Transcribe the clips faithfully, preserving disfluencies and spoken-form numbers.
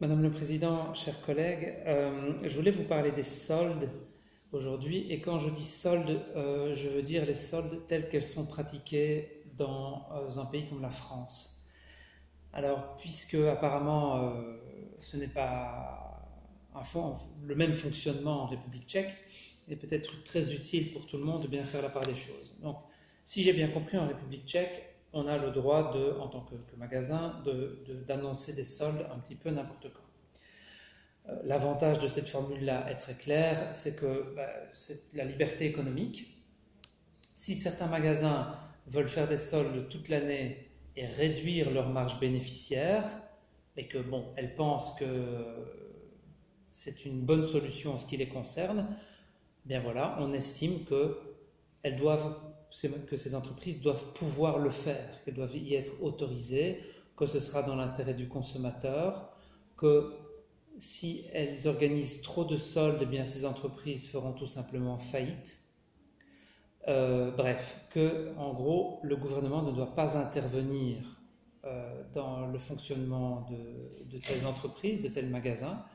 Madame le Président, chers collègues, euh, je voulais vous parler des soldes aujourd'hui. Et quand je dis soldes, euh, je veux dire les soldes telles qu'elles sont pratiquées dans euh, un pays comme la France. Alors, puisque apparemment euh, ce n'est pas un fond, le même fonctionnement en République tchèque, il est peut-être très utile pour tout le monde de bien faire la part des choses. Donc, si j'ai bien compris, en République tchèque, on a le droit, de, en tant que, que magasin, de, de, d'annoncer des soldes un petit peu n'importe quand. Euh, l'avantage de cette formule-là est très clair, c'est que bah, c'est la liberté économique. Si certains magasins veulent faire des soldes toute l'année et réduire leur marge bénéficiaire, et que, bon, elles pensent que c'est une bonne solution en ce qui les concerne, bien voilà, on estime que elles doivent que ces entreprises doivent pouvoir le faire, qu'elles doivent y être autorisées, que ce sera dans l'intérêt du consommateur, que si elles organisent trop de soldes, eh bien ces entreprises feront tout simplement faillite. Euh, bref, que en gros, le gouvernement ne doit pas intervenir euh, dans le fonctionnement de, de telles entreprises, de tels magasins.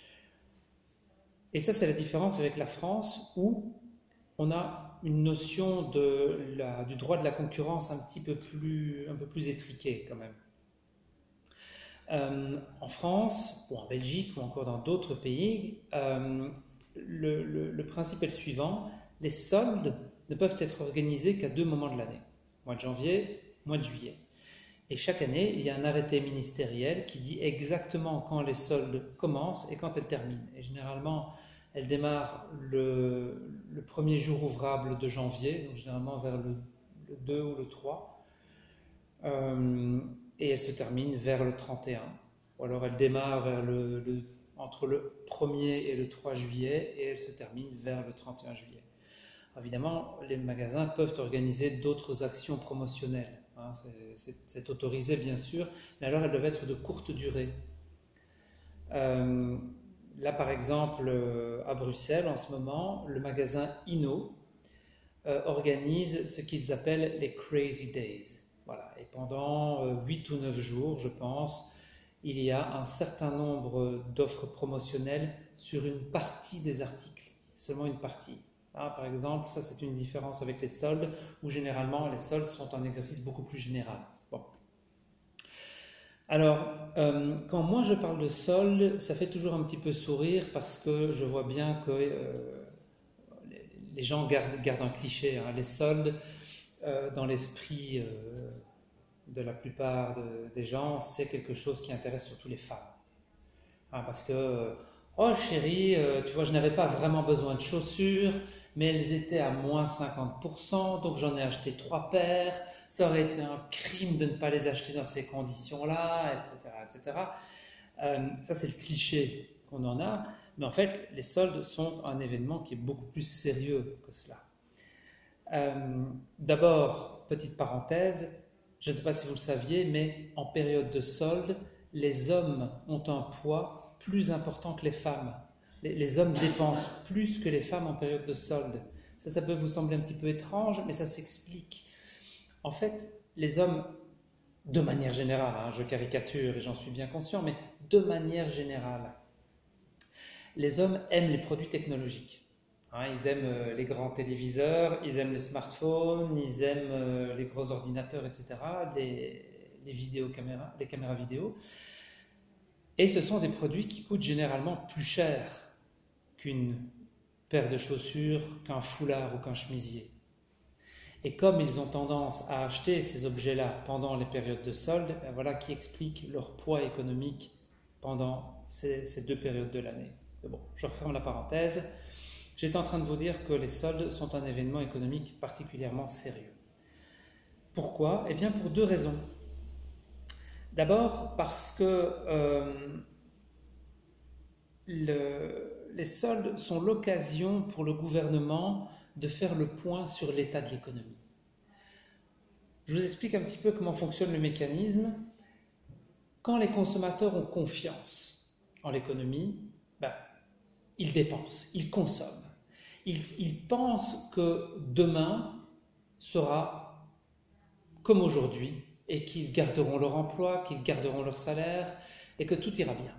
Et ça, c'est la différence avec la France où on a une notion de la, du droit de la concurrence un petit peu plus, un peu plus étriquée quand même. Euh, en France, ou en Belgique, ou encore dans d'autres pays, euh, le, le, le principe est le suivant: les soldes ne peuvent être organisés qu'à deux moments de l'année, mois de janvier, mois de juillet. Et chaque année, il y a un arrêté ministériel qui dit exactement quand les soldes commencent et quand elles terminent. Et généralement, elle démarre le, le premier jour ouvrable de janvier, donc généralement vers le, le deux ou le trois, euh, et elle se termine vers le trente et un. Ou alors elle démarre vers le, le, entre le premier et le trois juillet, et elle se termine vers le trente et un juillet. Évidemment, les magasins peuvent organiser d'autres actions promotionnelles. Hein, c'est, c'est, c'est autorisé bien sûr, mais alors elles doivent être de courte durée. Euh, Là, par exemple, à Bruxelles, en ce moment, le magasin Inno euh, organise ce qu'ils appellent les Crazy Days. Voilà. Et pendant euh, huit ou neuf jours, je pense, il y a un certain nombre d'offres promotionnelles sur une partie des articles, seulement une partie. Hein, par exemple, ça c'est une différence avec les soldes, où généralement les soldes sont un exercice beaucoup plus général. Bon. Alors, euh, quand moi je parle de soldes, ça fait toujours un petit peu sourire parce que je vois bien que euh, les, les gens gardent, gardent un cliché. Hein. Les soldes, euh, dans l'esprit euh, de la plupart de, des gens, c'est quelque chose qui intéresse surtout les femmes. Hein, parce que, euh, oh chérie, euh, tu vois, je n'avais pas vraiment besoin de chaussures, mais elles étaient à moins cinquante pour cent, donc j'en ai acheté trois paires. Ça aurait été un crime de ne pas les acheter dans ces conditions-là, et cetera, et cetera. Euh, ça, c'est le cliché qu'on en a. Mais en fait, les soldes sont un événement qui est beaucoup plus sérieux que cela. Euh, d'abord, petite parenthèse, je ne sais pas si vous le saviez, mais en période de solde, les hommes ont un poids plus important que les femmes. Les, les hommes dépensent plus que les femmes en période de solde. Ça, ça peut vous sembler un petit peu étrange, mais ça s'explique. En fait, les hommes, de manière générale, hein, je caricature et j'en suis bien conscient, mais de manière générale, les hommes aiment les produits technologiques. Hein, ils aiment euh, les grands téléviseurs, ils aiment les smartphones, ils aiment euh, les gros ordinateurs, et cetera, les, les vidéocaméras, les caméras vidéo. Et ce sont des produits qui coûtent généralement plus cher qu'une paire de chaussures, qu'un foulard ou qu'un chemisier. Et comme ils ont tendance à acheter ces objets-là pendant les périodes de solde, ben voilà qui explique leur poids économique pendant ces, ces deux périodes de l'année. Mais bon, je referme la parenthèse. J'étais en train de vous dire que les soldes sont un événement économique particulièrement sérieux. Pourquoi ? Eh bien pour deux raisons. D'abord parce que euh, le, les soldes sont l'occasion pour le gouvernement de faire le point sur l'état de l'économie. Je vous explique un petit peu comment fonctionne le mécanisme. Quand les consommateurs ont confiance en l'économie, ben, ils dépensent, ils consomment. Ils, ils pensent que demain sera comme aujourd'hui et qu'ils garderont leur emploi, qu'ils garderont leur salaire et que tout ira bien.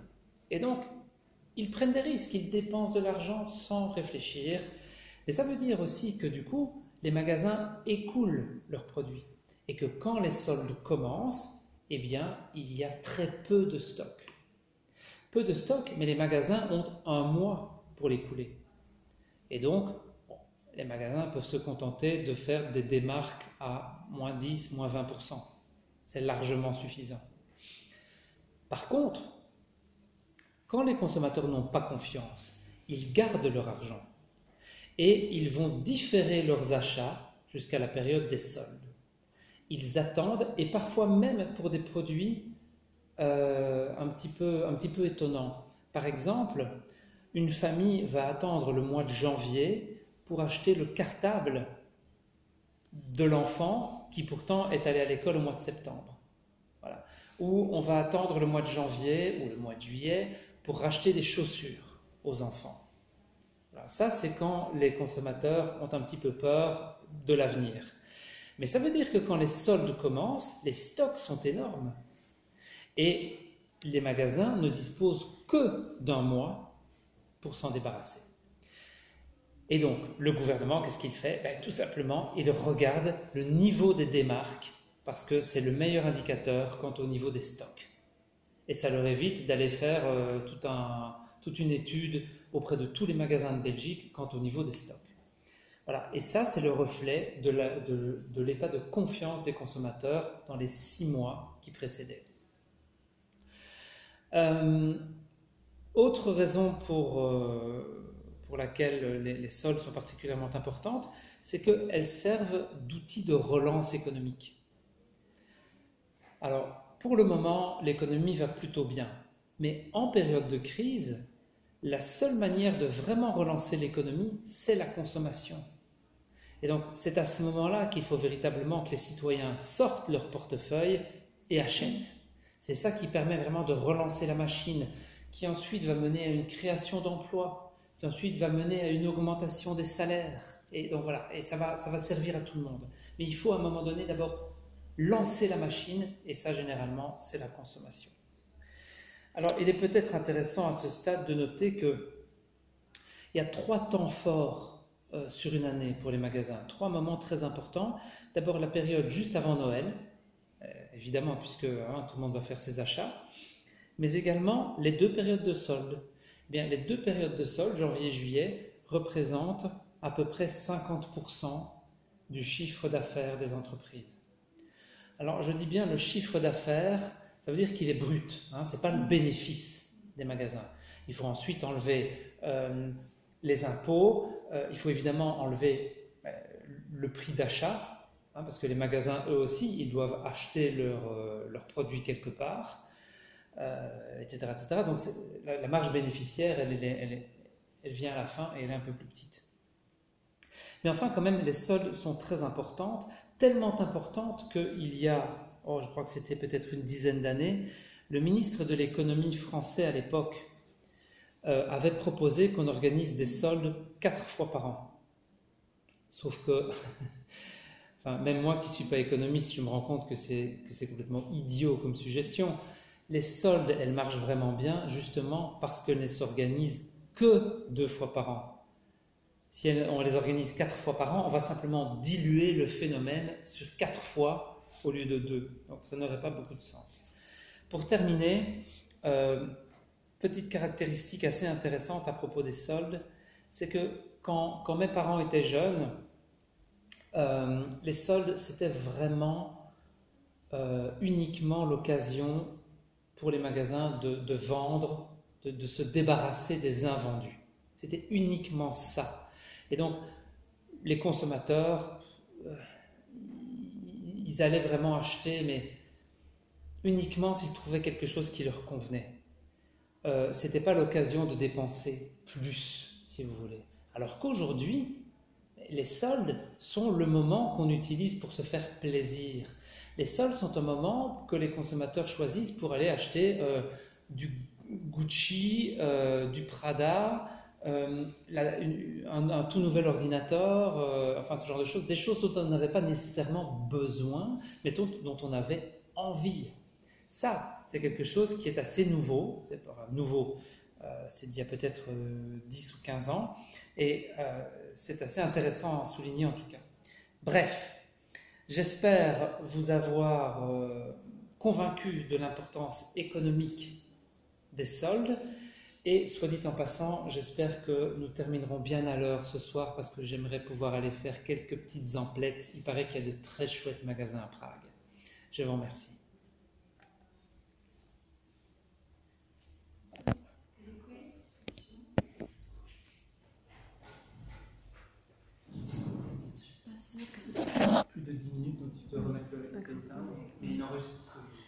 Et donc, ils prennent des risques, ils dépensent de l'argent sans réfléchir. Et ça veut dire aussi que du coup, les magasins écoulent leurs produits. Et que quand les soldes commencent, eh bien, il y a très peu de stock. Peu de stock, mais les magasins ont un mois pour l'écouler. Et donc, bon, les magasins peuvent se contenter de faire des démarques à moins dix, moins vingt pour cent. C'est largement suffisant. Par contre, quand les consommateurs n'ont pas confiance, ils gardent leur argent et ils vont différer leurs achats jusqu'à la période des soldes. Ils attendent, et parfois même pour des produits euh, un petit peu, un petit peu étonnants. Par exemple, une famille va attendre le mois de janvier pour acheter le cartable de l'enfant qui pourtant est allé à l'école au mois de septembre. Voilà. Ou on va attendre le mois de janvier ou le mois de juillet pour racheter des chaussures aux enfants. Voilà. Ça, c'est quand les consommateurs ont un petit peu peur de l'avenir. Mais ça veut dire que quand les soldes commencent, les stocks sont énormes. Et les magasins ne disposent que d'un mois pour s'en débarrasser. Et donc, le gouvernement, qu'est-ce qu'il fait? Ben, tout simplement, il regarde le niveau des démarques, parce que c'est le meilleur indicateur quant au niveau des stocks. Et ça leur évite d'aller faire euh, tout un, toute une étude auprès de tous les magasins de Belgique quant au niveau des stocks. Voilà. Et ça, c'est le reflet de, la, de, de l'état de confiance des consommateurs dans les six mois qui précédaient. Euh, autre raison pour, euh, pour laquelle les, les soldes sont particulièrement importantes, c'est qu'elles servent d'outil de relance économique. Alors, pour le moment, l'économie va plutôt bien. Mais en période de crise, la seule manière de vraiment relancer l'économie, c'est la consommation. Et donc, c'est à ce moment-là qu'il faut véritablement que les citoyens sortent leur portefeuille et achètent. C'est ça qui permet vraiment de relancer la machine, qui ensuite va mener à une création d'emplois, qui ensuite va mener à une augmentation des salaires. Et donc voilà, et ça va, ça va servir à tout le monde. Mais il faut à un moment donné d'abord lancer la machine, et ça généralement, c'est la consommation. Alors, il est peut-être intéressant à ce stade de noter qu'il y a trois temps forts euh, sur une année pour les magasins, trois moments très importants. D'abord, la période juste avant Noël, euh, évidemment, puisque hein, tout le monde va faire ses achats, mais également les deux périodes de solde. Eh bien, les deux périodes de solde, janvier et juillet, représentent à peu près cinquante pour cent du chiffre d'affaires des entreprises. Alors, je dis bien le chiffre d'affaires, ça veut dire qu'il est brut, hein, ce n'est pas le bénéfice des magasins. Il faut ensuite enlever euh, les impôts, euh, il faut évidemment enlever euh, le prix d'achat, hein, parce que les magasins, eux aussi, ils doivent acheter leurs euh, leur produits quelque part, euh, et cetera, et cetera. Donc, la, la marge bénéficiaire, elle, elle, elle, elle vient à la fin et elle est un peu plus petite. Mais enfin, quand même, les soldes sont très importantes, tellement importantes qu'il y a, oh, je crois que c'était peut-être une dizaine d'années, le ministre de l'économie français à l'époque euh, avait proposé qu'on organise des soldes quatre fois par an. Sauf que, enfin, même moi qui ne suis pas économiste, je me rends compte que c'est, que c'est complètement idiot comme suggestion. Les soldes, elles marchent vraiment bien, justement parce qu'elles ne s'organisent que deux fois par an. Si on les organise quatre fois par an, on va simplement diluer le phénomène sur quatre fois au lieu de deux. Donc ça n'aurait pas beaucoup de sens. Pour terminer, euh, petite caractéristique assez intéressante à propos des soldes, c'est que quand, quand mes parents étaient jeunes, euh, les soldes, c'était vraiment euh, uniquement l'occasion pour les magasins de, de vendre, de, de se débarrasser des invendus. C'était uniquement ça. Et donc, les consommateurs, euh, ils allaient vraiment acheter, mais uniquement s'ils trouvaient quelque chose qui leur convenait. Euh, ce n'était pas l'occasion de dépenser plus, si vous voulez. Alors qu'aujourd'hui, les soldes sont le moment qu'on utilise pour se faire plaisir. Les soldes sont un moment que les consommateurs choisissent pour aller acheter euh, du Gucci, euh, du Prada, Euh, la, une, un, un tout nouvel ordinateur, euh, enfin ce genre de choses, des choses dont on n'avait pas nécessairement besoin, mais dont, dont on avait envie. Ça, c'est quelque chose qui est assez nouveau, c'est pas nouveau, euh, c'est d'il y a peut-être euh, dix ou quinze ans, et euh, c'est assez intéressant à souligner en tout cas. Bref, j'espère vous avoir euh, convaincu de l'importance économique des soldes, et soit dit en passant, j'espère que nous terminerons bien à l'heure ce soir parce que j'aimerais pouvoir aller faire quelques petites emplettes. Il paraît qu'il y a de très chouettes magasins à Prague. Je vous remercie. Plus de dix minutes, donc tu te remettre le téléphone, mais il enregistre toujours.